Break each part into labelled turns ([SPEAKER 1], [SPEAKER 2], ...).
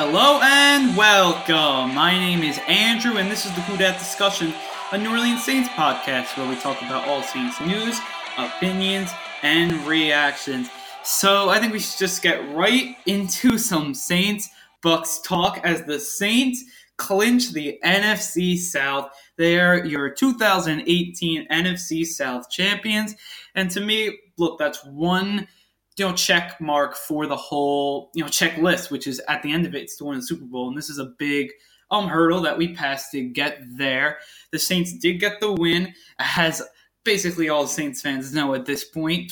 [SPEAKER 1] Hello and welcome. My name is Andrew, and this is the Who Dat Discussion, a New Orleans Saints podcast where we talk about all Saints news, opinions, and reactions. So I think we should just get right into some Saints Bucks talk as the Saints clinch the NFC South. They are your 2018 NFC South champions, and to me, look, that's one check mark for the whole checklist, which is at the end of it, it's to win the Super Bowl, and this is a big hurdle that we passed to get there. The Saints did get the win, as basically all Saints fans know at this point,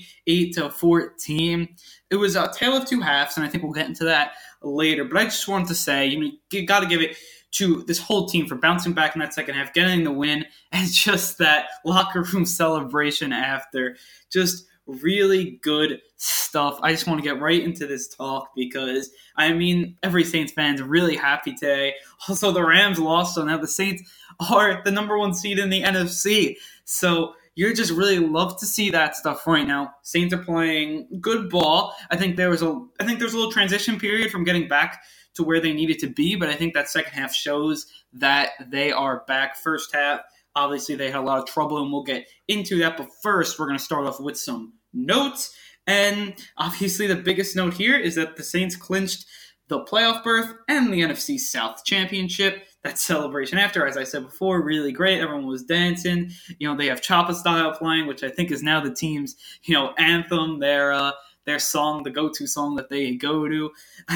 [SPEAKER 1] 28-14. It was a tale of two halves, and I think we'll get into that later. But I just wanted to say, you got to give it to this whole team for bouncing back in that second half, getting the win, and just that locker room celebration after. Just really good stuff. I just want to get right into this talk because, every Saints fan's really happy today. Also, the Rams lost, so now the Saints are the number one seed in the NFC. So you're just really love to see that stuff right now. Saints are playing good ball. I think there was a little transition period from getting back to where they needed to be, but I think that second half shows that they are back. First half, obviously they had a lot of trouble, and we'll get into that. But first, we're going to start off with some notes. And obviously the biggest note here is that the Saints clinched the playoff berth and the NFC South Championship. That celebration after, as I said before, really great. Everyone was dancing. They have Choppa Style playing, which I think is now the team's, anthem, their song, the go-to song that they go to.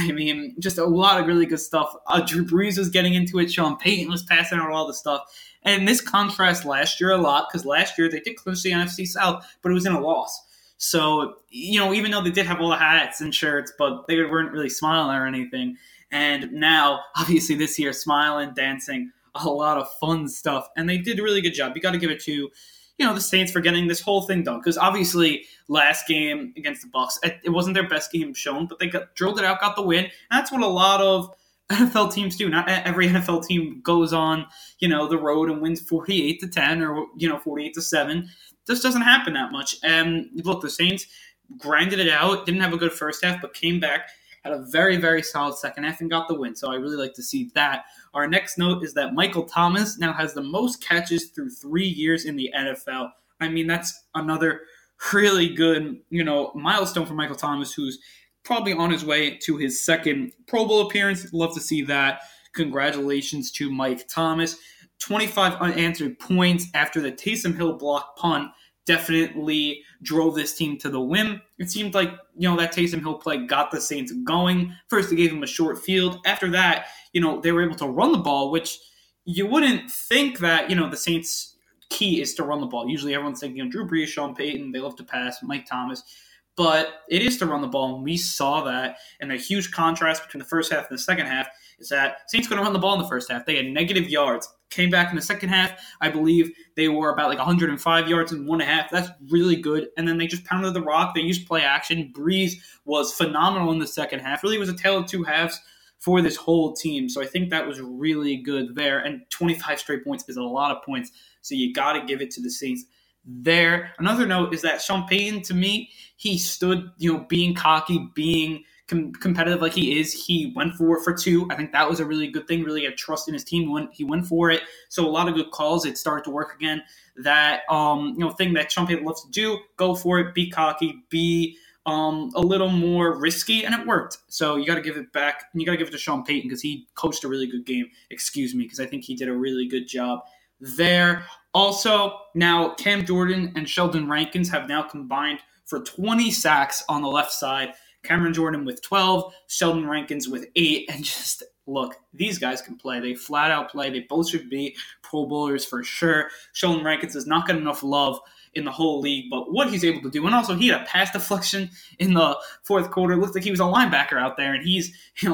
[SPEAKER 1] Just a lot of really good stuff. Drew Brees was getting into it. Sean Payton was passing out all the stuff. And this contrasts last year a lot, because last year they did clinch the NFC South, but it was in a loss. So, even though they did have all the hats and shirts, but they weren't really smiling or anything. And now, obviously this year, smiling, dancing, a lot of fun stuff. And they did a really good job. You got to give it to, the Saints for getting this whole thing done. Because obviously, last game against the Bucs, it wasn't their best game shown, but they drilled it out, got the win. And that's what a lot of NFL teams do. Not every NFL team goes on, the road and wins 48-10 or, 48-7. This doesn't happen that much. And look, the Saints grinded it out, didn't have a good first half, but came back, had a very, very solid second half, and got the win. So I really like to see that. Our next note is that Michael Thomas now has the most catches through 3 years in the NFL. That's another really good, milestone for Michael Thomas, who's probably on his way to his second Pro Bowl appearance. Love to see that. Congratulations to Mike Thomas. 25 unanswered points after the Taysom Hill block punt definitely drove this team to the win. It seemed like, that Taysom Hill play got the Saints going. First, they gave him a short field. After that, they were able to run the ball, which you wouldn't think that, the Saints' key is to run the ball. Usually everyone's thinking, Drew Brees, Sean Payton, they love to pass, Mike Thomas. But it is to run the ball, and we saw that. And the huge contrast between the first half and the second half is that Saints going to run the ball in the first half. They had negative yards. Came back in the second half. I believe they were about 105 yards in 1.5. That's really good. And then they just pounded the rock. They used play action. Brees was phenomenal in the second half. Really was a tale of two halves for this whole team. So I think that was really good there. And 25 straight points is a lot of points. So you got to give it to the Saints there. Another note is that Sean Payton, to me, he stood, being cocky, being competitive like he is. He went for it for two. I think that was a really good thing. Really had trust in his team. He went for it. So a lot of good calls. It started to work again. That thing that Sean Payton loves to do. Go for it. Be cocky. Be a little more risky, and it worked. So you got to give it back, and you got to give it to Sean Payton because he coached a really good game. Because I think he did a really good job there. Also, now Cam Jordan and Sheldon Rankins have now combined for 20 sacks on the left side. Cameron Jordan with 12, Sheldon Rankins with 8, and just look, these guys can play. They flat out play. They both should be Pro Bowlers for sure. Sheldon Rankins does not get enough love in the whole league, but what he's able to do, and also he had a pass deflection in the fourth quarter. It looked like he was a linebacker out there, and he's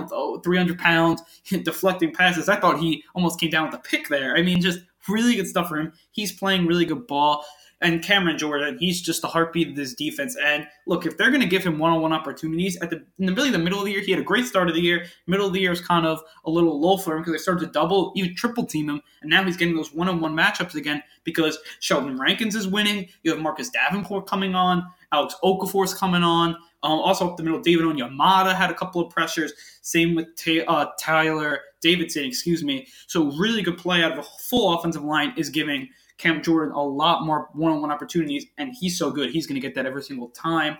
[SPEAKER 1] 300 pounds deflecting passes. I thought he almost came down with a pick there. Just really good stuff for him. He's playing really good ball. And Cameron Jordan, he's just the heartbeat of this defense. And look, if they're going to give him one-on-one opportunities, in the middle of the year, he had a great start of the year. Middle of the year was kind of a little low for him because they started to double, even triple team him. And now he's getting those one-on-one matchups again because Sheldon Rankins is winning. You have Marcus Davenport coming on. Alex Okafor's coming on. Also up the middle, David Onyemata had a couple of pressures. Same with Tyler Davidson, So really good play out of a full offensive line is giving Cam Jordan a lot more one-on-one opportunities, and he's so good. He's going to get that every single time.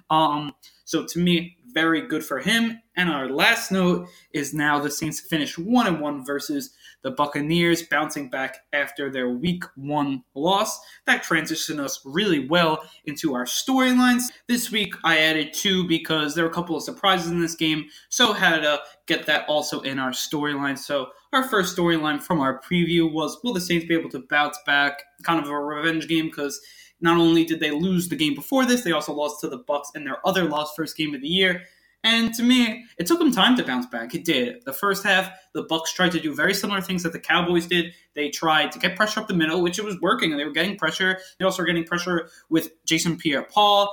[SPEAKER 1] So to me, very good for him. And our last note is now the Saints finish 1-1 versus the Buccaneers, bouncing back after their Week 1 loss. That transitioned us really well into our storylines. This week, I added 2 because there were a couple of surprises in this game, so had to get that also in our storyline. So our first storyline from our preview was, will the Saints be able to bounce back? Kind of a revenge game because not only did they lose the game before this, they also lost to the Bucs in their other lost first game of the year. And to me, it took them time to bounce back. It did. The first half, the Bucs tried to do very similar things that the Cowboys did. They tried to get pressure up the middle, which it was working, and they were getting pressure. They also were getting pressure with Jason Pierre-Paul.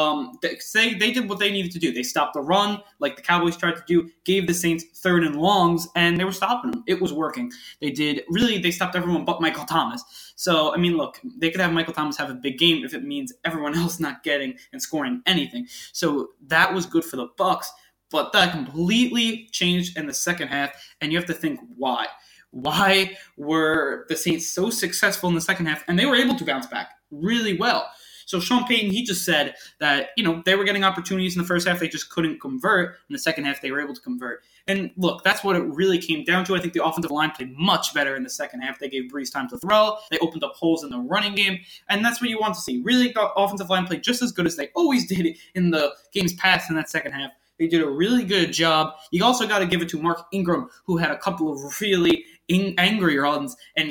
[SPEAKER 1] They did what they needed to do. They stopped the run, like the Cowboys tried to do, gave the Saints third and longs, and they were stopping them. It was working. They stopped everyone but Michael Thomas. So, I mean, look, they could have Michael Thomas have a big game if it means everyone else not getting and scoring anything. So that was good for the Bucs, but that completely changed in the second half, and you have to think why. Why were the Saints so successful in the second half, and they were able to bounce back really well? So Sean Payton, he just said that, they were getting opportunities in the first half. They just couldn't convert. In the second half, they were able to convert. And look, that's what it really came down to. I think the offensive line played much better in the second half. They gave Brees time to throw. They opened up holes in the running game. And that's what you want to see. Really, the offensive line played just as good as they always did in the games past in that second half. They did a really good job. You also got to give it to Mark Ingram, who had a couple of really angry runs, and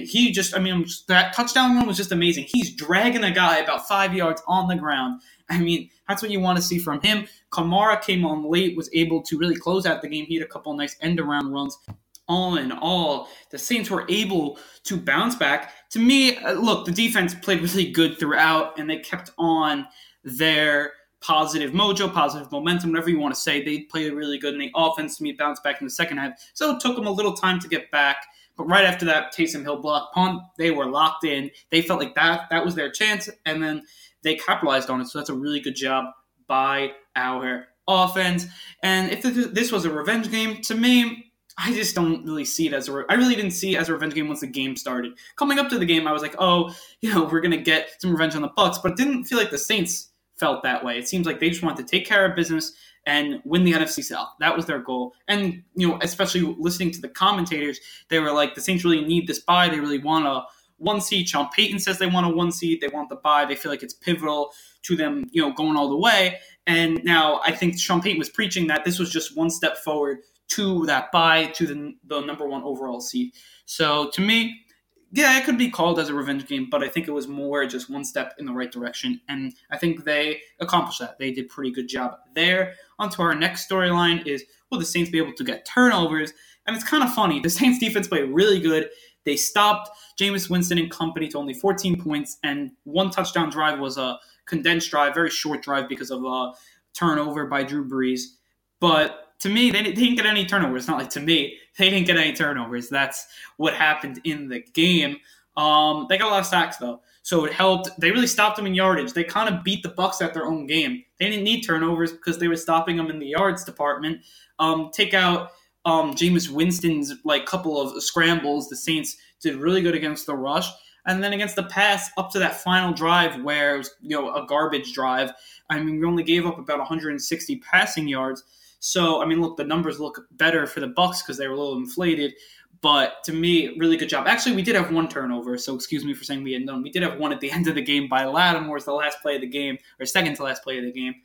[SPEAKER 1] that touchdown run was just amazing. He's dragging a guy about 5 yards on the ground. That's what you want to see from him. Kamara came on late, was able to really close out the game. He had a couple of nice end-around runs. All in all, the Saints were able to bounce back. To me, look, the defense played really good throughout, and they kept on their positive mojo, positive momentum, whatever you want to say. They played really good, and the offense, to me, bounced back in the second half. So it took them a little time to get back. But right after that Taysom Hill block punt, they were locked in. They felt like that was their chance, and then they capitalized on it. So that's a really good job by our offense. And if this was a revenge game, to me, I just don't really see it as I really didn't see it as a revenge game once the game started. Coming up to the game, I was like, we're going to get some revenge on the Bucs, but it didn't feel like the Saints felt that way. It seems like they just wanted to take care of business and win the NFC South. That was their goal. And, especially listening to the commentators, they were like, the Saints really need this bye. They really want a 1 seed. Sean Payton says they want a 1 seed. They want the bye. They feel like it's pivotal to them, going all the way. And now I think Sean Payton was preaching that this was just one step forward to that bye, to the number 1 overall seed. So to me, yeah, it could be called as a revenge game, but I think it was more just one step in the right direction, and I think they accomplished that. They did a pretty good job there. On to our next storyline is, will the Saints be able to get turnovers? And it's kind of funny. The Saints defense played really good. They stopped Jameis Winston and company to only 14 points, and 1 touchdown drive was a condensed drive, very short drive because of a turnover by Drew Brees. But to me, they didn't get any turnovers. Not like to me. They didn't get any turnovers. That's what happened in the game. They got a lot of sacks, though. So it helped. They really stopped them in yardage. They kind of beat the Bucs at their own game. They didn't need turnovers because they were stopping them in the yards department. Take out Jameis Winston's couple of scrambles. The Saints did really good against the rush. And then against the pass, up to that final drive where it was a garbage drive, we only gave up about 160 passing yards. So, look, the numbers look better for the Bucs because they were a little inflated. But to me, really good job. Actually, we did have 1 turnover, so excuse me for saying we had none. We did have 1 at the end of the game by Lattimore, the last play of the game, or second to last play of the game.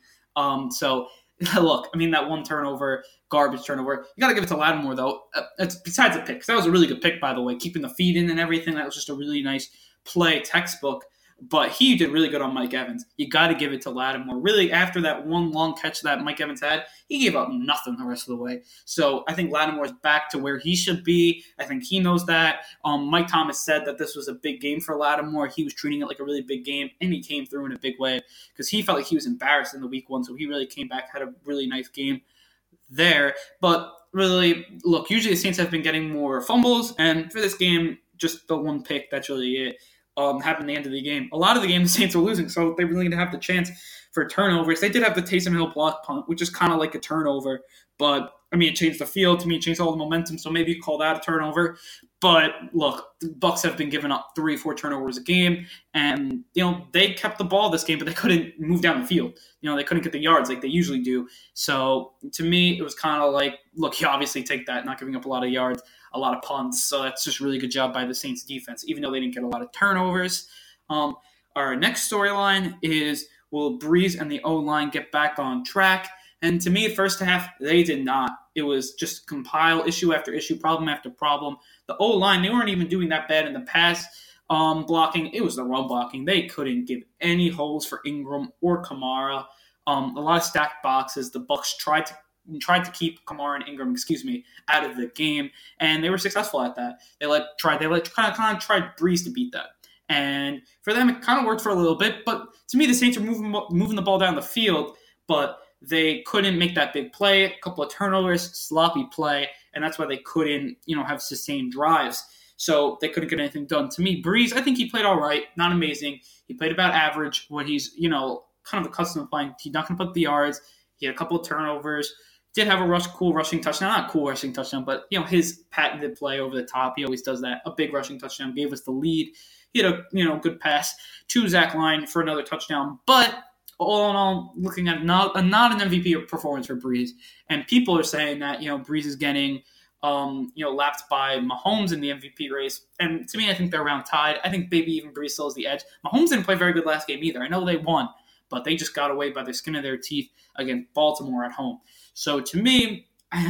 [SPEAKER 1] So, look, that 1 turnover, garbage turnover. You got to give it to Lattimore, though. It's besides a pick, because that was a really good pick, by the way, keeping the feet in and everything. That was just a really nice play, textbook. But he did really good on Mike Evans. You got to give it to Lattimore. Really, after that 1 long catch that Mike Evans had, he gave up nothing the rest of the way. So I think Lattimore's back to where he should be. I think he knows that. Mike Thomas said that this was a big game for Lattimore. He was treating it like a really big game, and he came through in a big way because he felt like he was embarrassed in the week 1, so he really came back, had a really nice game there. But really, look, usually the Saints have been getting more fumbles, and for this game, just the 1 pick, that's really it. Happened at the end of the game. A lot of the game, the Saints were losing, so they really didn't have the chance for turnovers. They did have the Taysom Hill block punt, which is kind of like a turnover, but I mean, it changed the field. To me, it changed all the momentum, so maybe you call that a turnover. But look, the Bucs have been giving up 3-4 turnovers a game, and they kept the ball this game, but they couldn't move down the field. They couldn't get the yards like they usually do. So to me, it was kind of like, look, you obviously take that, not giving up a lot of yards, a lot of punts. So that's just really good job by the Saints defense, even though they didn't get a lot of turnovers. Our next storyline is, will Brees and the O-line get back on track? And to me, first half, they did not. It was just compile issue after issue, problem after problem. The O-line, they weren't even doing that bad in the pass blocking. It was the run blocking. They couldn't give any holes for Ingram or Kamara. A lot of stacked boxes. The Bucs tried to keep Kamara and Ingram, out of the game, and they were successful at that. They kind of tried Brees to beat that. And for them, it kind of worked for a little bit. But to me, the Saints are moving the ball down the field, but they couldn't make that big play. A couple of turnovers, sloppy play, and that's why they couldn't, have sustained drives. So they couldn't get anything done. To me, Brees, I think he played all right, not amazing. He played about average when he's, kind of accustomed to playing. He's not going to put the yards. He had a couple of turnovers. Did have a cool rushing touchdown. Not a cool rushing touchdown, but, his patented play over the top. He always does that. A big rushing touchdown. Gave us the lead. He had a good pass to Zach Line for another touchdown. But all in all, looking at not an MVP performance for Brees. And people are saying that, Brees is getting, lapped by Mahomes in the MVP race. And to me, I think they're around tied. I think maybe even Brees still has the edge. Mahomes didn't play very good last game either. I know they won, but they just got away by the skin of their teeth against Baltimore at home. So to me,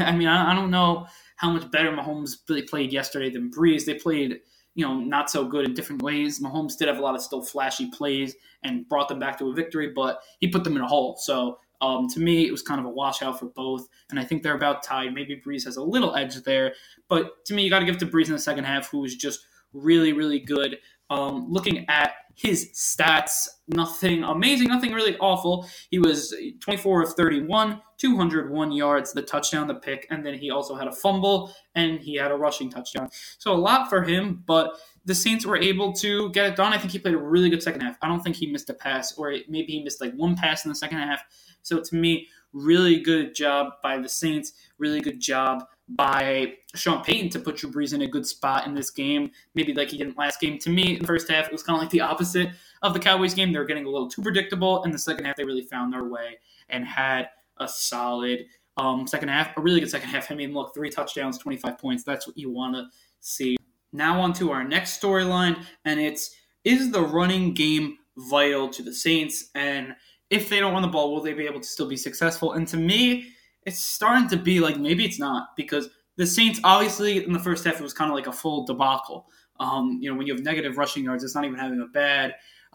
[SPEAKER 1] I don't know how much better Mahomes really played yesterday than Brees. They played, not so good in different ways. Mahomes did have a lot of still flashy plays and brought them back to a victory, but he put them in a hole. So to me, it was kind of a washout for both, and I think they're about tied. Maybe Brees has a little edge there, but to me, you got to give it to Brees in the second half, who was just really, really good. Looking at his stats, nothing amazing, nothing really awful. He was 24 of 31, 201 yards, the touchdown, the pick, and then he also had a fumble, and he had a rushing touchdown. So a lot for him, but the Saints were able to get it done. I think he played a really good second half. I don't think he missed a pass, or maybe he missed like one pass in the second half. So to me, really good job by the Saints, really good job by Sean Payton to put Drew Brees in a good spot in this game, maybe like he didn't last game. To me, in the first half, it was kind of like the opposite of the Cowboys game. They were getting a little too predictable. In the second half, they really found their way and had a solid second half, a really good second half. Look, 3 touchdowns, 25 points. That's what you want to see. Now on to our next storyline, and is the running game vital to the Saints? And if they don't run the ball, will they be able to still be successful? And to me, it's starting to be like maybe it's not, because the Saints, obviously, in the first half, it was kind of like a full debacle. When you have negative rushing yards, it's not even having a bad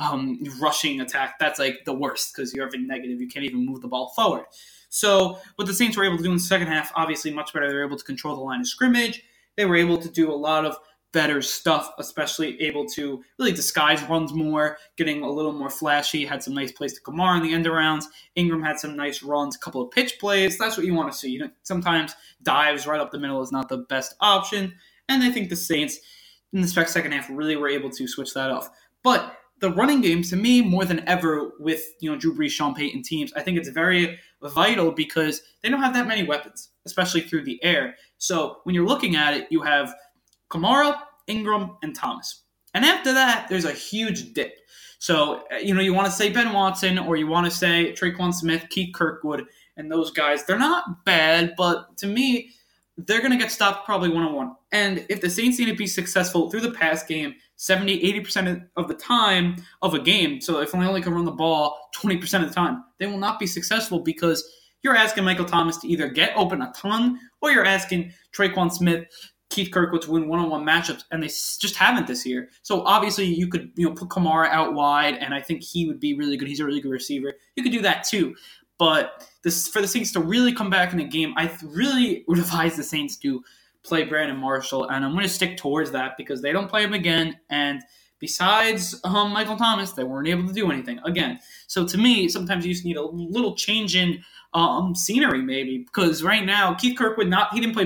[SPEAKER 1] rushing attack. That's like the worst, because you're having negative. You can't even move the ball forward. So what the Saints were able to do in the second half, obviously much better. They were able to control the line of scrimmage. They were able to do a lot of better stuff, especially able to really disguise runs more, getting a little more flashy, had some nice plays to Kamara in the end arounds. Ingram had some nice runs, a couple of pitch plays. That's what you want to see. Sometimes dives right up the middle is not the best option, and I think the Saints in the second half really were able to switch that off. But the running game, to me, more than ever with Drew Brees, Sean Payton teams, I think it's very vital because they don't have that many weapons, especially through the air. So when you're looking at it, you have Kamara, Ingram, and Thomas. And after that, there's a huge dip. So, you want to say Ben Watson, or you want to say Tre'Quan Smith, Keith Kirkwood, and those guys. They're not bad, but to me, they're going to get stopped probably one-on-one. And if the Saints need to be successful through the pass game 70, 80% of the time of a game, so if they only can run the ball 20% of the time, they will not be successful, because you're asking Michael Thomas to either get open a ton, or you're asking Tre'Quan Smith, Keith Kirkwood to win one-on-one matchups, and they just haven't this year. So obviously you could put Kamara out wide, and I think he would be really good. He's a really good receiver. You could do that too. But for the Saints to really come back in the game, I really would advise the Saints to play Brandon Marshall, and I'm going to stick towards that because they don't play him again, and besides Michael Thomas, they weren't able to do anything again. So to me, sometimes you just need a little change in scenery maybe, because right now Keith Kirkwood, he didn't play bad.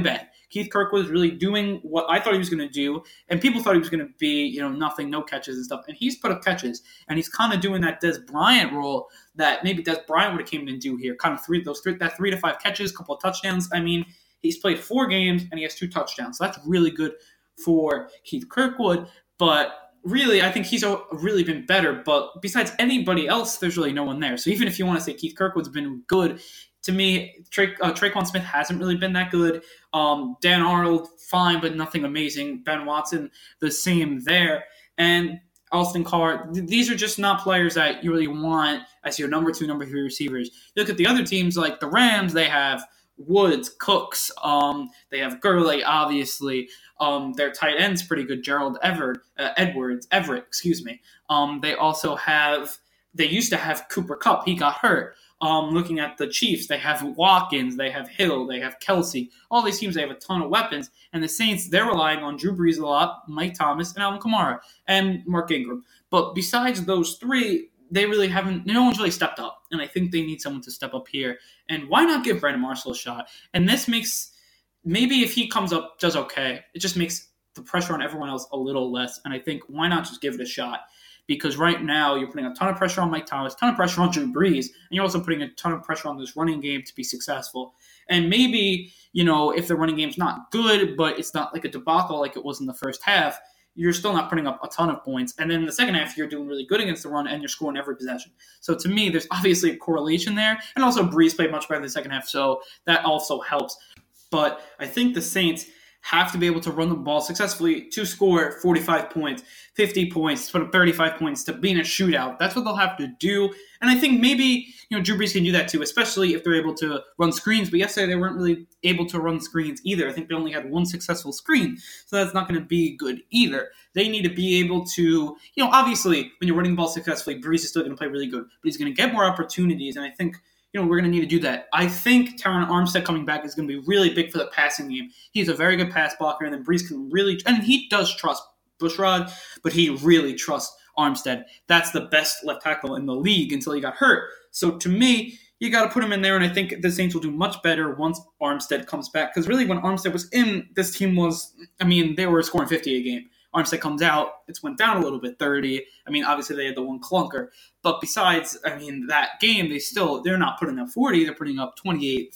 [SPEAKER 1] Keith Kirkwood was really doing what I thought he was going to do, and people thought he was going to be, nothing, no catches and stuff. And he's put up catches, and he's kind of doing that Des Bryant role that maybe Des Bryant would have came in and do here. Kind of 3 to 5 catches, couple of touchdowns. I mean, he's played 4 games and he has 2 touchdowns. So that's really good for Keith Kirkwood. But really, I think he's really been better. But besides anybody else, there's really no one there. So even if you want to say Keith Kirkwood's been good, to me, Tre'Quan Smith hasn't really been that good. Dan Arnold, fine, but nothing amazing. Ben Watson, the same there. And Austin Carr, these are just not players that you really want as your number 2, number 3 receivers. You look at the other teams like the Rams, they have Woods, Cooks, they have Gurley, obviously. Their tight end's pretty good, Gerald Everett. They used to have Cooper Kupp. He got hurt. Looking at the Chiefs, they have Watkins, they have Hill, they have Kelsey. All these teams, they have a ton of weapons. And the Saints, they're relying on Drew Brees a lot, Mike Thomas, and Alvin Kamara, and Mark Ingram. But besides those 3, no one's really stepped up. And I think they need someone to step up here. And why not give Brandon Marshall a shot? And this makes, maybe if he comes up, does okay, it just makes the pressure on everyone else a little less. And I think, why not just give it a shot? Because right now you're putting a ton of pressure on Mike Thomas, a ton of pressure on Drew Brees, and you're also putting a ton of pressure on this running game to be successful. And maybe, if the running game's not good, but it's not like a debacle like it was in the first half, you're still not putting up a ton of points. And then in the second half, you're doing really good against the run, and you're scoring every possession. So to me, there's obviously a correlation there. And also Brees played much better in the second half, so that also helps. But I think the Saints have to be able to run the ball successfully to score 45 points, 50 points, to put up 35 points, to be in a shootout. That's what they'll have to do. And I think maybe, Drew Brees can do that too, especially if they're able to run screens. But yesterday they weren't really able to run screens either. I think they only had 1 successful screen. So that's not going to be good either. They need to be able to, obviously when you're running the ball successfully, Brees is still going to play really good. But he's going to get more opportunities. And I think we're going to need to do that. I think Terron Armstead coming back is going to be really big for the passing game. He's a very good pass blocker, and then Brees can really – and he does trust Bushrod, but he really trusts Armstead. That's the best left tackle in the league until he got hurt. So to me, you got to put him in there, and I think the Saints will do much better once Armstead comes back. Because really when Armstead was in, this team was – they were scoring 50 a game. Armstead comes out, it's went down a little bit, 30. Obviously they had the 1 clunker. But besides, that game, they're not putting up 40. They're putting up 28,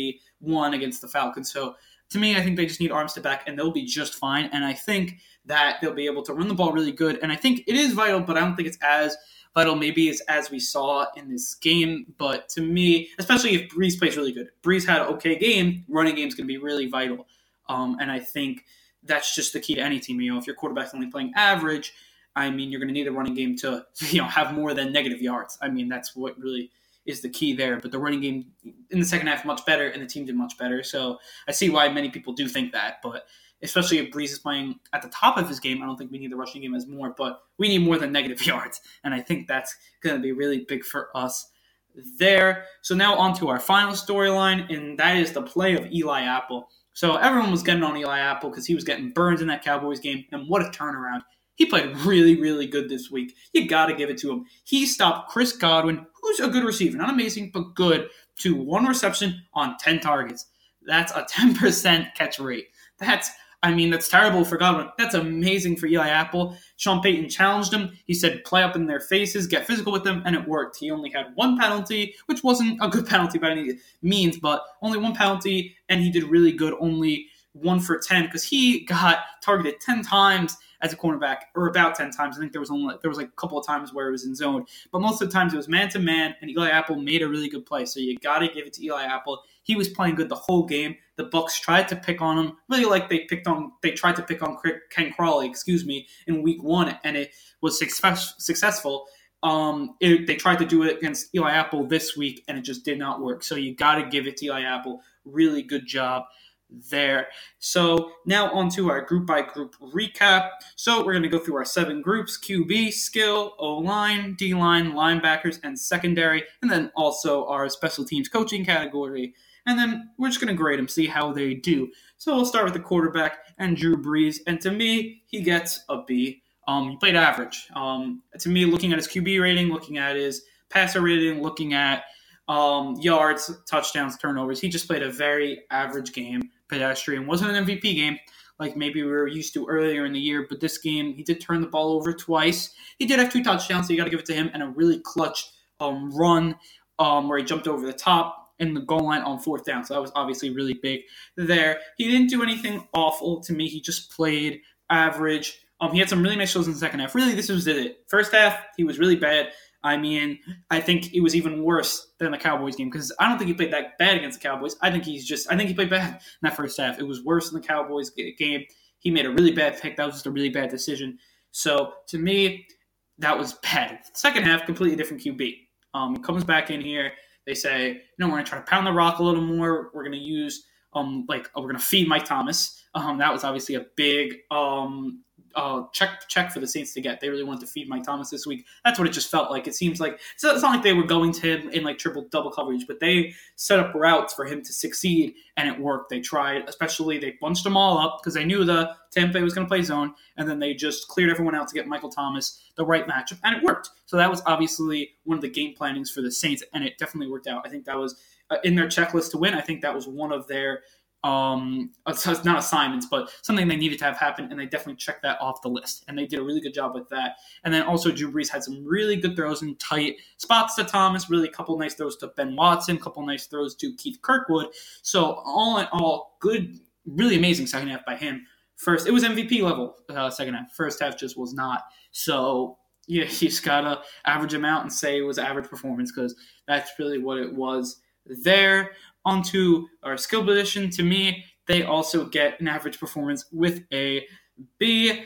[SPEAKER 1] 31 against the Falcons. So to me, I think they just need Armstead back, and they'll be just fine. And I think that they'll be able to run the ball really good. And I think it is vital, but I don't think it's as vital maybe as we saw in this game. But to me, especially if Brees plays really good. Brees had an okay game. Running game's going to be really vital. And I think that's just the key to any team. If your quarterback's only playing average, you're going to need the running game to, have more than negative yards. That's what really is the key there. But the running game in the second half much better, and the team did much better. So I see why many people do think that. But especially if Brees is playing at the top of his game, I don't think we need the rushing game as more. But we need more than negative yards. And I think that's going to be really big for us there. So now on to our final storyline, and that is the play of Eli Apple. So everyone was getting on Eli Apple because he was getting burned in that Cowboys game, and what a turnaround. He played really, really good this week. You got to give it to him. He stopped Chris Godwin, who's a good receiver. Not amazing, but good, to 1 reception on 10 targets. That's a 10% catch rate. That's terrible for Godwin. That's amazing for Eli Apple. Sean Payton challenged him. He said, play up in their faces, get physical with them, and it worked. He only had 1 penalty, which wasn't a good penalty by any means, but only 1 penalty, and he did really good, only 1 for 10, because he got targeted 10 times as a cornerback, or about 10 times. I think there was like a couple of times where it was in zone, but most of the times it was man-to-man, and Eli Apple made a really good play, so you got to give it to Eli Apple. He was playing good the whole game. The Bucs tried to pick on him, really like they tried to pick on Ken Crawley, in week 1, and it was successful. They tried to do it against Eli Apple this week, and it just did not work. So you got to give it to Eli Apple. Really good job there. So now on to our group-by-group recap. So we're going to go through our 7 groups: QB, skill, O-line, D-line, linebackers, and secondary, and then also our special teams coaching category. And then we're just going to grade them, see how they do. So we'll start with the quarterback and Drew Brees. And to me, he gets a B. He played average. To me, looking at his QB rating, looking at his passer rating, looking at yards, touchdowns, turnovers, he just played a very average game. pedestrian. Wasn't an MVP game like maybe we were used to earlier in the year, but this game, he did turn the ball over twice. He did have 2 touchdowns, so you got to give it to him, and a really clutch run where he jumped over the top in the goal line on 4th down. So that was obviously really big there. He didn't do anything awful to me. He just played average. He had some really nice shows in the second half. Really, this was it. First half, he was really bad. I mean, I think it was even worse than the Cowboys game because I don't think he played that bad against the Cowboys. I think he played bad in that first half. It was worse than the Cowboys game. He made a really bad pick. That was just a really bad decision. So, to me, that was bad. Second half, completely different QB. He comes back in here. They say, we're going to try to pound the rock a little more. We're going to use, we're going to feed Mike Thomas. That was obviously a big check for the Saints to get. They really wanted to feed Mike Thomas this week. That's what it just felt like. It seems like it's not like they were going to him in like triple-double coverage, but they set up routes for him to succeed, and it worked. They tried, especially they bunched them all up because they knew the Tampa Bay was going to play zone, and then they just cleared everyone out to get Michael Thomas the right matchup, and it worked. So that was obviously one of the game plannings for the Saints, and it definitely worked out. I think that was in their checklist to win. I think that was one of their not assignments, but something they needed to have happen, and they definitely checked that off the list, and they did a really good job with that. And then also Drew Brees had some really good throws in tight spots to Thomas, really a couple nice throws to Ben Watson, a couple nice throws to Keith Kirkwood. So all in all, good, really amazing second half by him. First, it was MVP level second half. First half just was not. So yeah, you just gotta average him out and say it was average performance because that's really what it was there. Onto our skill position, to me, they also get an average performance with a B.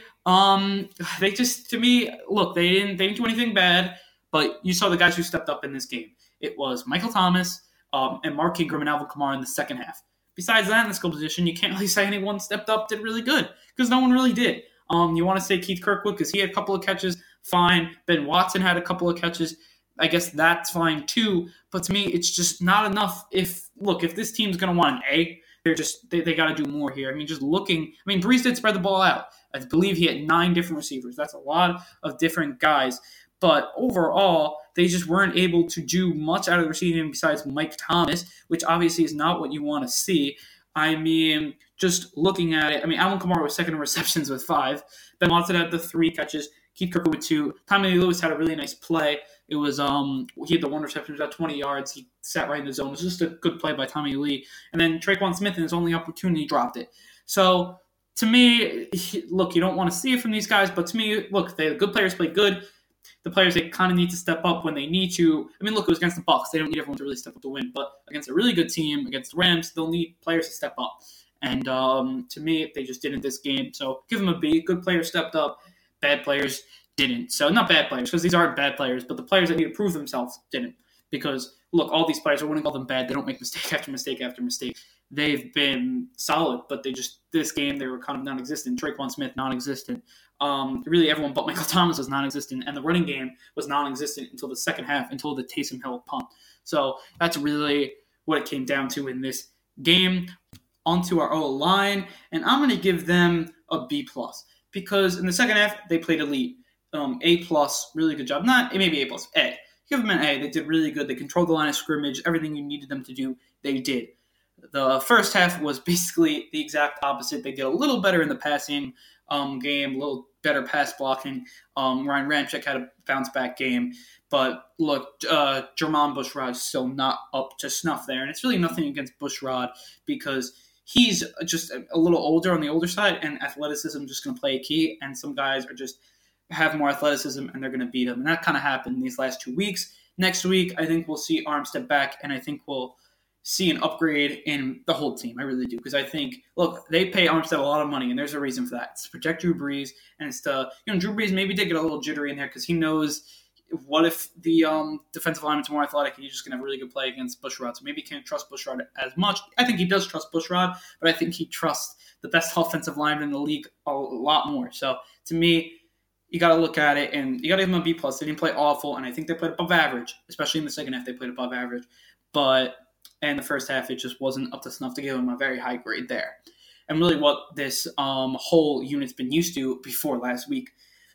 [SPEAKER 1] They just, to me, look, they didn't do anything bad, but you saw the guys who stepped up in this game. It was Michael Thomas and Mark Ingram and Alvin Kamara in the second half. Besides that, in the skill position, you can't really say anyone stepped up, did really good, because no one really did. You want to say Keith Kirkwood, because he had a couple of catches, fine. Ben Watson had a couple of catches. I guess that's fine too, but to me, it's just not enough. If this team's going to want an A, they got to do more here. I mean, Brees did spread the ball out. I believe he had 9 different receivers. That's a lot of different guys, but overall, they just weren't able to do much out of the receiving game besides Mike Thomas, which obviously is not what you want to see. I mean, just looking at it, Alvin Kamara was second in receptions with 5. Ben Watson had the 3 catches. Keith Kirkwood with 2. Tommy Lewis had a really nice play. It was he had the 1 reception, about 20 yards. He sat right in the zone. It was just a good play by Tommy Lee. And then Traquan Smith, in his only opportunity, dropped it. So to me, look, you don't want to see it from these guys, but to me, look, the good players play good. The players, they kind of need to step up when they need to. Look, it was against the Bucs. They don't need everyone to really step up to win. But against a really good team, against the Rams, they'll need players to step up. And to me, they just didn't this game. So give them a B. Good players stepped up. Bad players didn't. So not bad players, because these aren't bad players, but the players that need to prove themselves didn't. Because, look, all these players, I wouldn't call them bad. They don't make mistake after mistake after mistake. They've been solid, but this game, they were kind of non-existent. Traquan Smith, non-existent. Really, everyone but Michael Thomas was non-existent, and the running game was non-existent until the second half, until the Taysom Hill punt. So that's really what it came down to in this game. Onto our O-line, and I'm going to give them a B+, because in the second half, they played elite. A+, really good job. Not maybe A+, A. Give them an A. They did really good. They controlled the line of scrimmage. Everything you needed them to do, they did. The first half was basically the exact opposite. They did a little better in the passing game, a little better pass blocking. Ryan Ramczyk had a bounce-back game. But look, Jermon Bushrod is still not up to snuff there. And it's really nothing against Bushrod because he's just a little older on the older side, and athleticism just going to play a key. And some guys are just have more athleticism, and they're going to beat him. And that kind of happened these last 2 weeks. Next week, I think we'll see Armstead back, and I think we'll see an upgrade in the whole team. I really do, because I think, look, they pay Armstead a lot of money, and there's a reason for that. It's to protect Drew Brees, and it's to, Drew Brees maybe did get a little jittery in there because he knows what if the defensive lineman's more athletic and he's just going to have a really good play against Bushrod. So maybe he can't trust Bushrod as much. I think he does trust Bushrod, but I think he trusts the best offensive lineman in the league a lot more. So to me, you got to look at it, and you got to give them a B+. They didn't play awful, and I think they played above average, especially in the second half. They played above average. But in the first half, it just wasn't up to snuff to give them a very high grade there. And really what this whole unit's been used to before last week.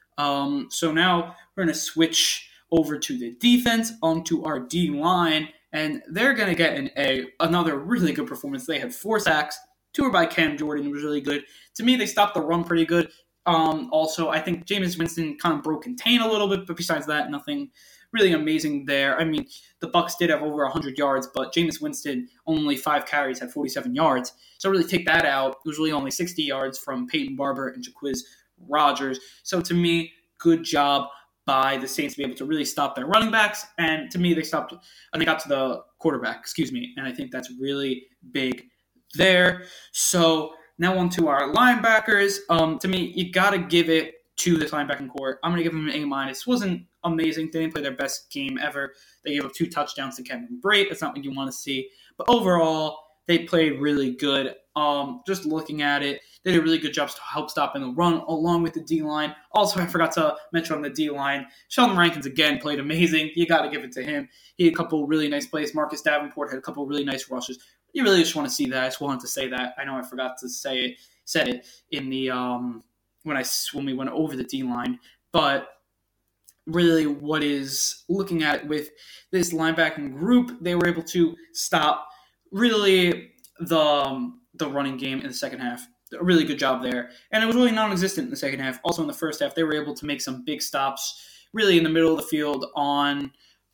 [SPEAKER 1] So now we're going to switch over to the defense, onto our D line, and they're going to get another really good performance. They had 4 sacks, Two were by Cam Jordan, who was really good. To me, they stopped the run pretty good. Also, I think Jameis Winston kind of broke contain a little bit, but besides that, nothing really amazing there. I mean, the Bucs did have over 100 yards, but Jameis Winston, only 5 carries, had 47 yards. So really take that out. It was really only 60 yards from Peyton Barber and Jacquizz Rodgers. So to me, good job by the Saints to be able to really stop their running backs. And to me, they stopped and they got to the quarterback, and I think that's really big there. So now on to our linebackers. To me, you got to give it to this linebacking core. I'm going to give them an A-. Wasn't amazing. They didn't play their best game ever. They gave up 2 touchdowns to Kevin Brate. That's not what you want to see. But overall, they played really good. Just looking at it, they did a really good job to help stopping the run along with the D-line. Also, I forgot to mention on the D-line, Sheldon Rankins again played amazing. You got to give it to him. He had a couple really nice plays. Marcus Davenport had a couple really nice rushes. You really just want to see that. I just wanted to say that. I know I forgot to said it in the when we went over the D-line, but really what is looking at with this linebacking group, they were able to stop really the running game in the second half. A really good job there. And it was really non-existent in the second half. Also in the first half, they were able to make some big stops really in the middle of the field on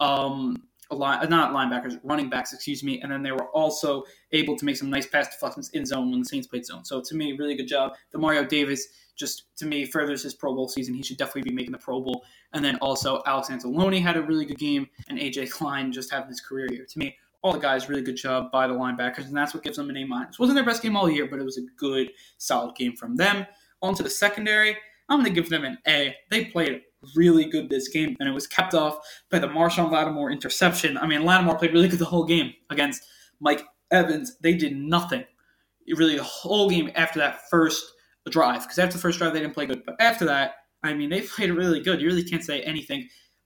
[SPEAKER 1] running backs, and then they were also able to make some nice pass deflections in zone when the Saints played zone. So to me, really good job. Demario Davis just, to me, furthers his Pro Bowl season. He should definitely be making the Pro Bowl. And then also Alex Anzalone had a really good game, and A.J. Klein just having his career year. To me, all the guys, really good job by the linebackers, and that's what gives them an A-. Wasn't their best game all year, but it was a good, solid game from them. On to the secondary, I'm going to give them an A. They played really good this game, and it was capped off by the Marshawn Lattimore interception. I mean, Lattimore played really good the whole game against Mike Evans. They did nothing really the whole game after that first drive, because after the first drive, they didn't play good. But after that, I mean, they played really good. You really can't say anything.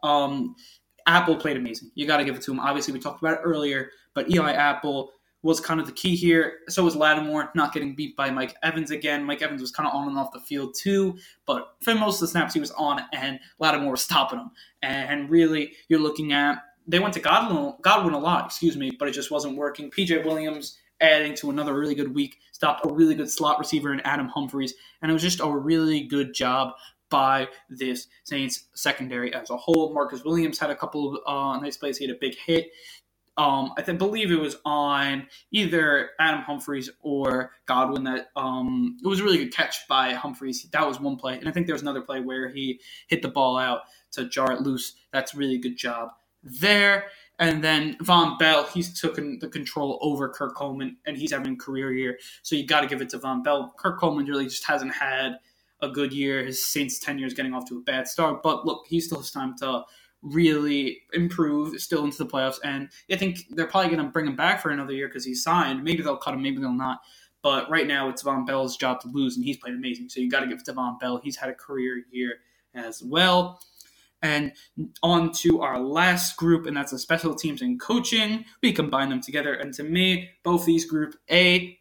[SPEAKER 1] Apple played amazing. You got to give it to him. Obviously, we talked about it earlier, but Eli Apple was kind of the key here. So was Lattimore, not getting beat by Mike Evans again. Mike Evans was kind of on and off the field too, but for most of the snaps he was on, and Lattimore was stopping him. And really, you're looking at, they went to Godwin a lot, but it just wasn't working. PJ Williams adding to another really good week, stopped a really good slot receiver in Adam Humphries, and it was just a really good job by this Saints secondary as a whole. Marcus Williams had a couple of nice plays. He had a big hit. I believe it was on either Adam Humphries or Godwin that it was a really good catch by Humphries. That was one play. And I think there was another play where he hit the ball out to jar it loose. That's a really good job there. And then Von Bell, he's taken the control over Kirk Coleman, and he's having a career year. So you got to give it to Von Bell. Kirk Coleman really just hasn't had a good year. His Saints tenure is getting off to a bad start. But look, he still has time to really improve still into the playoffs. And I think they're probably going to bring him back for another year because he's signed. Maybe they'll cut him, maybe they'll not. But right now it's Von Bell's job to lose, and he's played amazing. So you got to give it to Von Bell. He's had a career year as well. And on to our last group, and that's the special teams and coaching. We combine them together. And to me, both these group A+++++.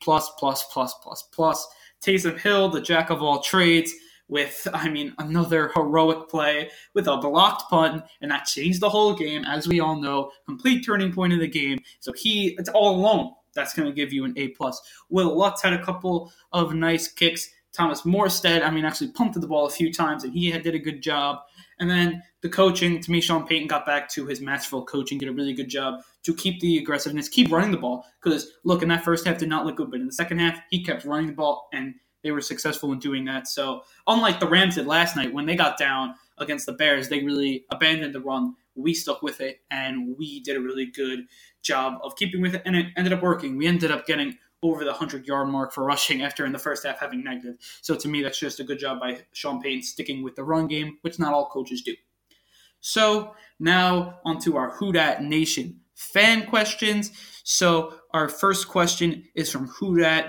[SPEAKER 1] Taysom Hill, the jack of all trades, with, another heroic play with a blocked punt, and that changed the whole game, as we all know. Complete turning point of the game. So it's all alone. That's going to give you an A+. Will Lutz had a couple of nice kicks. Thomas Morstead, actually pumped the ball a few times, and he did a good job. And then the coaching, to me, Sean Payton got back to his masterful coaching, did a really good job to keep the aggressiveness, keep running the ball. Because, look, in that first half did not look good, but in the second half, he kept running the ball, and they were successful in doing that. So, unlike the Rams did last night, when they got down against the Bears, they really abandoned the run. We stuck with it, and we did a really good job of keeping with it, and it ended up working. We ended up getting over the 100-yard mark for rushing after in the first half having negative. So to me, that's just a good job by Sean Payton sticking with the run game, which not all coaches do. So now onto our Who Dat Nation fan questions. So our first question is from Who Dat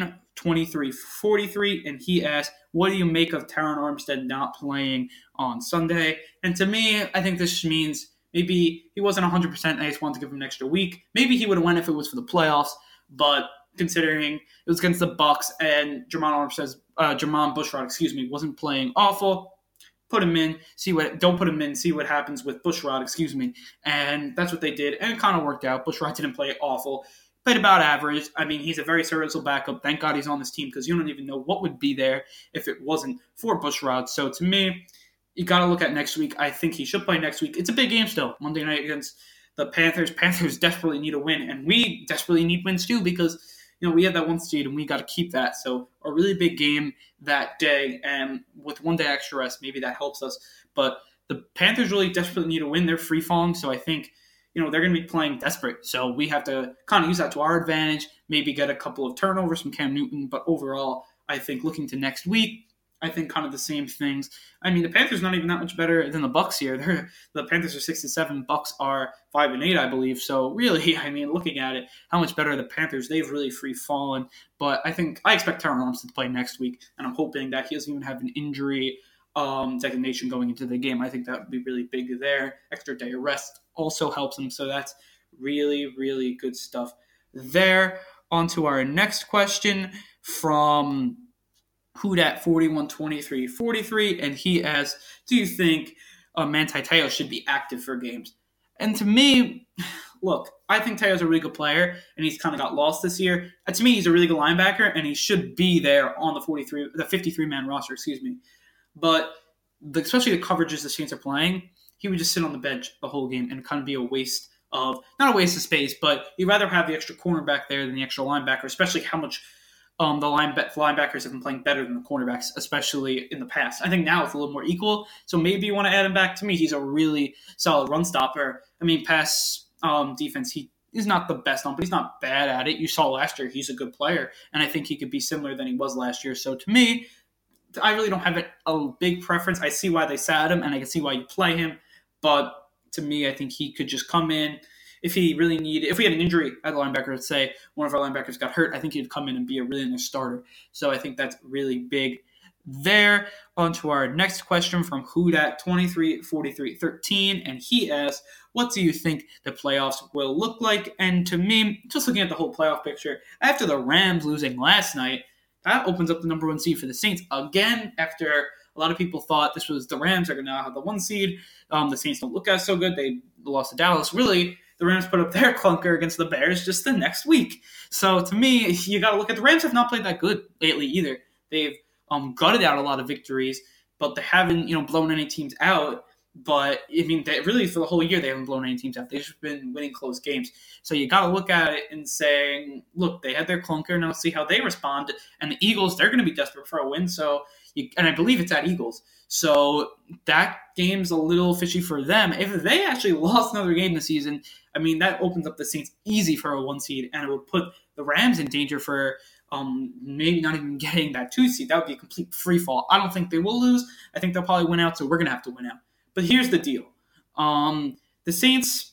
[SPEAKER 1] 92343, and he asked, what do you make of Terron Armstead not playing on Sunday? And to me, I think this means maybe he wasn't 100%, and I just wanted to give him an extra week. Maybe he would have won if it was for the playoffs, but considering it was against the Bucs and Jermon Bushrod, wasn't playing awful, put him in, don't put him in, see what happens with Bushrod, and that's what they did, and it kind of worked out. Bushrod didn't play awful. played about average. I mean, he's a very serviceable backup. Thank God he's on this team because you don't even know what would be there if it wasn't for Bushrod. So to me, you got to look at next week. I think he should play next week. It's a big game still, Monday night against the Panthers. Panthers desperately need a win, and we desperately need wins too because we have that 1 seed and we got to keep that. So a really big game that day, and with 1 day extra rest, maybe that helps us. But the Panthers really desperately need a win. They're free falling, so I think they're going to be playing desperate. So we have to kind of use that to our advantage, maybe get a couple of turnovers from Cam Newton. But overall, I think looking to next week, I think kind of the same things. I mean, the Panthers not even that much better than the Bucs here. The Panthers are 6-7, Bucs are 5-8, I believe. So really, I mean, looking at it, how much better are the Panthers? They've really free fallen. But I expect Terrell Armstead to play next week, and I'm hoping that he doesn't even have an injury designation going into the game. I think that would be really big there. Extra day of rest also helps him. So that's really, really good stuff there. On to our next question from Hudat 412343, and he asks, do you think Manti Te'o should be active for games? And to me, look, I think Te'o's a really good player, and he's kind of got lost this year. To me, he's a really good linebacker, and he should be there on the 53-man roster, But especially the coverages the Saints are playing, he would just sit on the bench the whole game and kind of be a waste of, not a waste of space, but you'd rather have the extra cornerback there than the extra linebacker, especially how much the linebackers have been playing better than the cornerbacks, especially in the past. I think now it's a little more equal, so maybe you want to add him back. To me, he's a really solid run stopper. I mean, pass defense, he is not the best on, but he's not bad at it. You saw last year he's a good player, and I think he could be similar than he was last year. So to me, I really don't have a big preference. I see why they sat him, and I can see why you play him, but to me, I think he could just come in. If we had an injury at the linebacker, let's say one of our linebackers got hurt, I think he'd come in and be a really nice starter. So I think that's really big there. On to our next question from Hudat 234313, and he asks, what do you think the playoffs will look like? And to me, just looking at the whole playoff picture, after the Rams losing last night, that opens up the number 1 seed for the Saints again. After a lot of people thought this was the Rams are going to have the 1 seed, the Saints don't look as so good. They lost to Dallas. Really, the Rams put up their clunker against the Bears just the next week. So to me, you got to look at the Rams have not played that good lately either. They've gutted out a lot of victories, but they haven't blown any teams out. But I mean, really for the whole year they haven't blown any teams out. They've just been winning close games. So you got to look at it and say, look, they had their clunker. Now see how they respond. And the Eagles, they're going to be desperate for a win. So and I believe it's at Eagles. So that game's a little fishy for them. If they actually lost another game this season, I mean, that opens up the Saints easy for a 1 seed, and it would put the Rams in danger for maybe not even getting that 2 seed. That would be a complete free fall. I don't think they will lose. I think they'll probably win out, so we're going to have to win out. But here's the deal. The Saints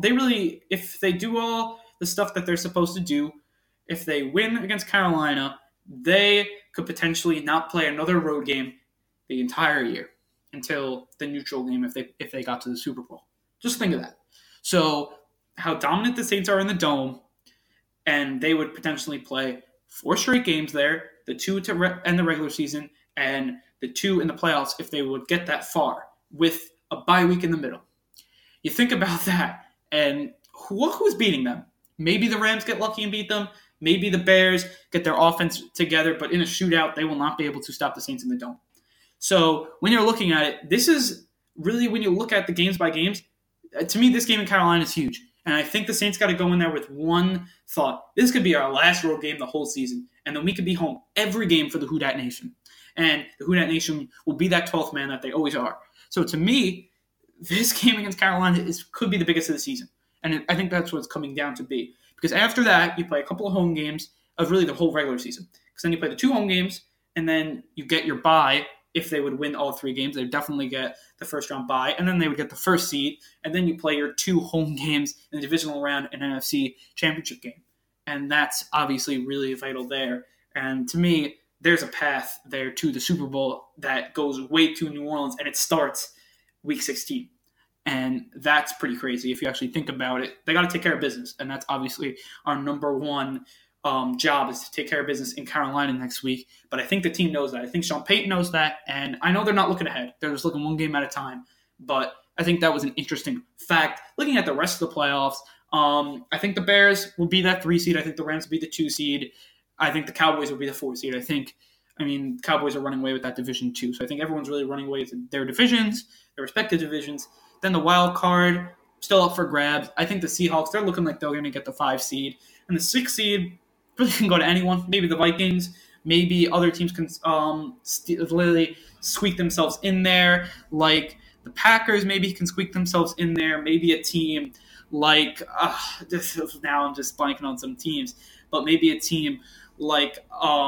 [SPEAKER 1] if they do all the stuff that they're supposed to do, if they win against Carolina, they could potentially not play another road game the entire year until the neutral game if they got to the Super Bowl. Just think of that. So how dominant the Saints are in the Dome, and they would potentially play 4 straight games there, the 2 to end the regular season, and the 2 in the playoffs if they would get that far with a bye week in the middle. You think about that, and who's beating them? Maybe the Rams get lucky and beat them. Maybe the Bears get their offense together, but in a shootout, they will not be able to stop the Saints in the Dome. So when you're looking at it, this is really, when you look at the games by games, to me, this game in Carolina is huge. And I think the Saints got to go in there with one thought. This could be our last road game the whole season. And then we could be home every game for the Who Dat Nation. And the Who Dat Nation will be that 12th man that they always are. So to me, this game against Carolina could be the biggest of the season. And I think that's what it's coming down to be. Because after that, you play a couple of home games of really the whole regular season. Because then you play the 2 home games, and then you get your bye. If they would win all 3 games, they would definitely get the first round bye, and then they would get the first seed, and then you play your 2 home games in the divisional round and NFC championship game. And that's obviously really vital there. And to me, there's a path there to the Super Bowl that goes way to New Orleans, and it starts week 16. And that's pretty crazy if you actually think about it. They got to take care of business, and that's obviously our number one job is to take care of business in Carolina next week. But I think the team knows that. I think Sean Payton knows that, and I know they're not looking ahead. They're just looking one game at a time. But I think that was an interesting fact. Looking at the rest of the playoffs, I think the Bears will be that 3 seed. I think the Rams will be the 2 seed. I think the Cowboys will be the 4 seed. Cowboys are running away with that division too. So I think everyone's really running away with their divisions, their respective divisions. Then the wild card, still up for grabs. I think the Seahawks, they're looking like they're going to get the 5 seed. And the 6 seed really can go to anyone. Maybe the Vikings. Maybe other teams can literally squeak themselves in there. Like the Packers maybe can squeak themselves in there. Maybe a team like now I'm just blanking on some teams. But maybe a team like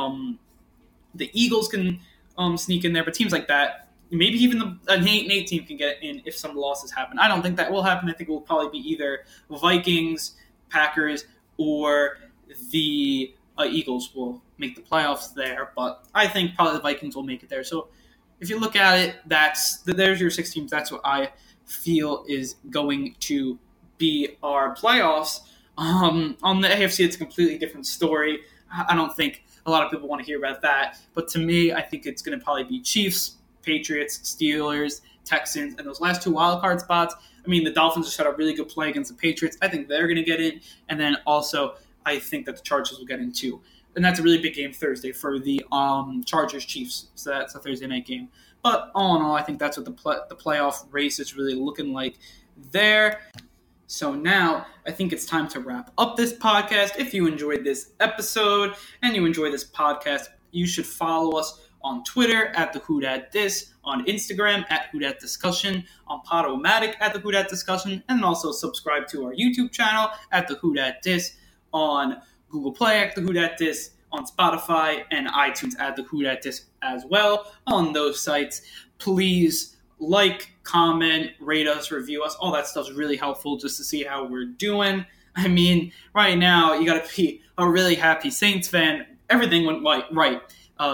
[SPEAKER 1] the Eagles can sneak in there. But teams like that, maybe even an 8-8 team can get in if some losses happen. I don't think that will happen. I think it will probably be either Vikings, Packers, or the Eagles will make the playoffs there. But I think probably the Vikings will make it there. So if you look at it, there's your 6 teams. That's what I feel is going to be our playoffs. On the AFC, it's a completely different story. I don't think a lot of people want to hear about that. But to me, I think it's going to probably be Chiefs, Patriots, Steelers, Texans, and those last 2 wildcard spots. I mean, the Dolphins just had a really good play against the Patriots. I think they're going to get in. And then also, I think that the Chargers will get in too. And that's a really big game Thursday for the Chargers-Chiefs. So that's a Thursday night game. But all in all, I think that's what the playoff race is really looking like there. So now I think it's time to wrap up this podcast. If you enjoyed this episode and you enjoy this podcast, you should follow us on Twitter at the Who Dat Dis, on Instagram at Who Dat Discussion, on Podomatic at the Who Dat Discussion, and also subscribe to our YouTube channel at the Who Dat Dis, on Google Play at the Who Dat Dis, on Spotify and iTunes at the Who Dat Dis as well. On those sites, please like, comment, rate us, review us. All that stuff is really helpful just to see how we're doing. I mean, right now, you got to be a really happy Saints fan. Everything went right.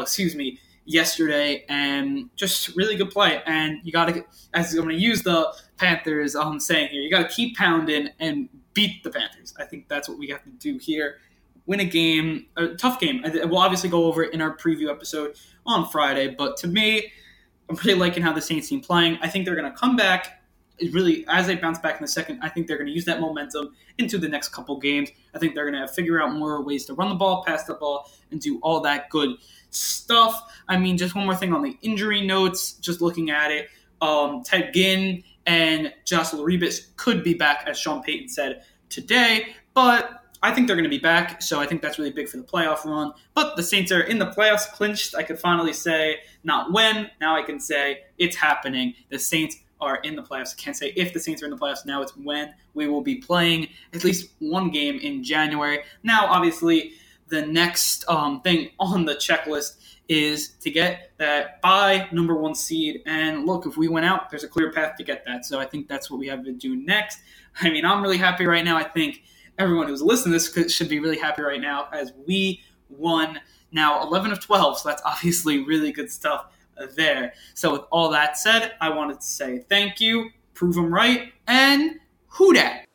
[SPEAKER 1] Yesterday, and just really good play. And you got to, as I'm going to use the Panthers saying here, you got to keep pounding and beat the Panthers. I think that's what we have to do here. Win a game, a tough game. We'll obviously go over it in our preview episode on Friday, but to me, I'm really liking how the Saints team playing. I think they're going to come back, really, as they bounce back in the second. I think they're going to use that momentum into the next couple games. I think they're going to figure out more ways to run the ball, pass the ball, and do all that good stuff. I mean, just one more thing on the injury notes, just looking at it, Ted Ginn and Josh Laribis could be back, as Sean Payton said today, but I think they're going to be back, so I think that's really big for the playoff run. But the Saints are in the playoffs, clinched. I could finally say not when. Now I can say it's happening. The Saints are in the playoffs. I can't say if the Saints are in the playoffs. Now it's when. We will be playing at least one game in January. Now, obviously, the next thing on the checklist is to get that bye number 1 seed. And look, if we win out, there's a clear path to get that. So I think that's what we have to do next. I mean, I'm really happy right now. I think everyone who's listening to this should be really happy right now as we won now 11 of 12. So that's obviously really good stuff there. So with all that said, I wanted to say thank you, prove them right, and Who Dat?